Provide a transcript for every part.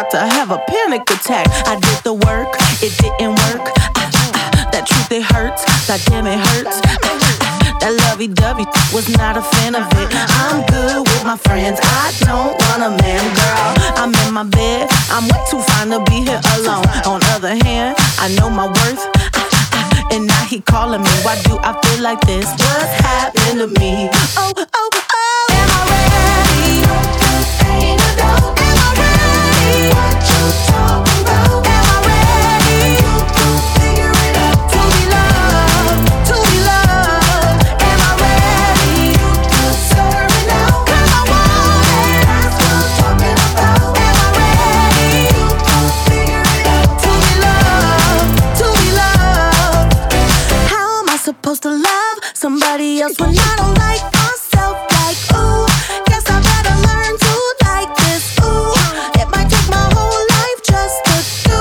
about to have a panic attack. I did the work, it didn't work. That truth, it hurts, that damn it hurts. That lovey-dovey was not a fan of it. I'm good with my friends, I don't want a man, girl. I'm in my bed, I'm way too fine to be here alone. On other hand, I know my worth, and now he calling me. Why do I feel like this? What's happening to me? Oh, oh, oh. Am I ready? Ain't no doubt. Am I ready? What you talking about? Am I ready? Figure it out. To be loved, to be loved. Am I ready? Serve it now. 'Cause I want it. That's what I'm talking about. Am I ready? Figure it out. To be loved, to be loved. How am I supposed to love somebody else when I don't like myself? Like, ooh, guess I better learn to like this. Ooh, it might take my whole life just to do.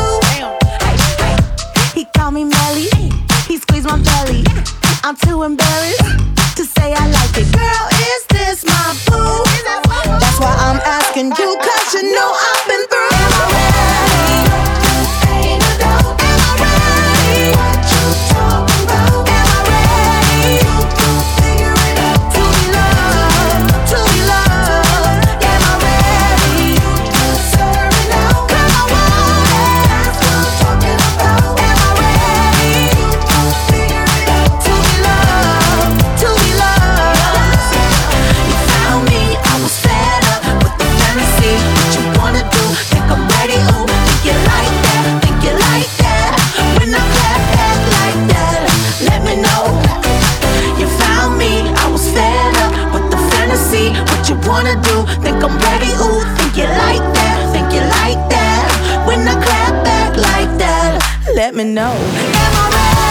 He called me Melly, he squeezed my belly. I'm too embarrassed to say I like it. Girl, is this my boo? That's why I'm asking you, 'cause you know I've been through. Am I ready? Ain't no doubt. Am I ready? What you talking about? Am I ready? Figure it out. To be loved, to be loved. Am I ready? Serve it now. 'Cause I want it. That's what I'm talking about. Am I ready? Figure it out. To be loved, to be loved. You found me, I was fed up with the fantasy. What you wanna do? Think I'm ready? Ooh, think you like that? Think you like that? When I clap back like that, let me know. You found me, I was fed up with the fantasy. What you wanna do? Think I'm ready? Ooh, think you like that? Think you like that? When I clap back like that, let me know. Am I ready?